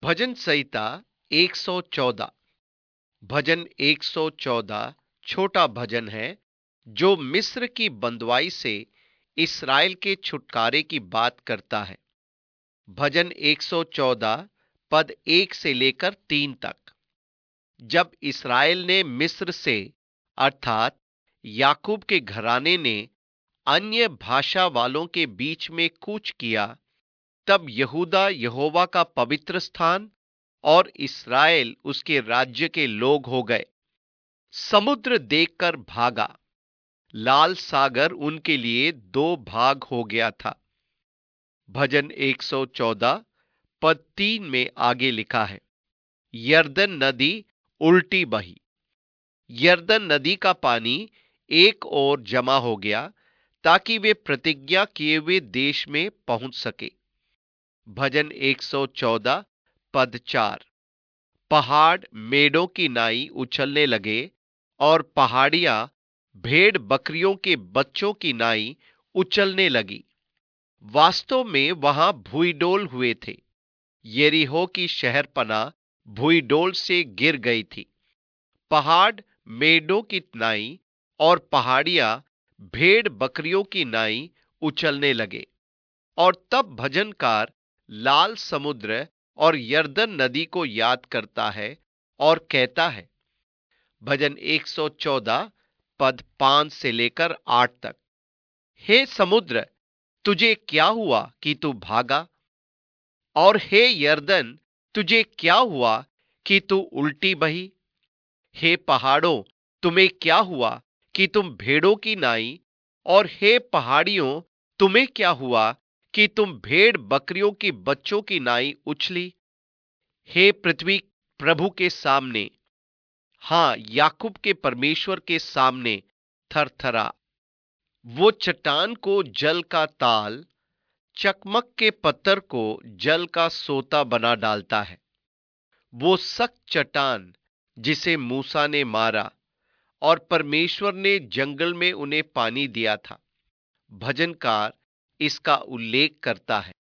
भजन संहिता 114। भजन 114 छोटा भजन है जो मिस्र की बंदवाई से इस्राएल के छुटकारे की बात करता है। भजन 114 पद 1 से लेकर 3 तक। जब इस्राएल ने मिस्र से अर्थात याकूब के घराने ने अन्य भाषा वालों के बीच में कूच किया, तब यहूदा यहोवा का पवित्र स्थान और इस्राएल उसके राज्य के लोग हो गए। समुद्र देखकर भागा, लाल सागर उनके लिए दो भाग हो गया था। भजन 114 पद 3 में आगे लिखा है, यरदन नदी उल्टी बही। यरदन नदी का पानी एक ओर जमा हो गया ताकि वे प्रतिज्ञा किए हुए देश में पहुंच सके। भजन 114 पद 4, पहाड़ मेढ़ों की नाई उछलने लगे और पहाड़ियां भेड़ बकरियों के बच्चों की नाई उछलने लगी। वास्तव में वहां भूईडोल हुए थे। यरीहो की शहरपनाह भूईडोल से गिर गई थी। पहाड़ मेढ़ों की नाई और पहाड़ियां भेड़ बकरियों की नाई उछलने लगे। और तब भजनकार लाल समुद्र और यरदन नदी को याद करता है और कहता है। भजन 114 पद 5 से लेकर 8 तक, हे समुद्र, तुझे क्या हुआ कि तू भागा? और हे यरदन, तुझे क्या हुआ कि तू उल्टी बही? हे पहाड़ों, तुम्हें क्या हुआ कि तुम भेड़ों की नाई, और हे पहाड़ियों, तुम्हें क्या हुआ कि तुम भेड़ बकरियों की बच्चों की नाई उछली? हे पृथ्वी प्रभु के सामने, हां याकूब के परमेश्वर के सामने थरथरा। वो चट्टान को जल का ताल, चकमक के पत्थर को जल का सोता बना डालता है। वो सख्त चट्टान जिसे मूसा ने मारा और परमेश्वर ने जंगल में उन्हें पानी दिया था। भजनकार इसका उल्लेख करता है।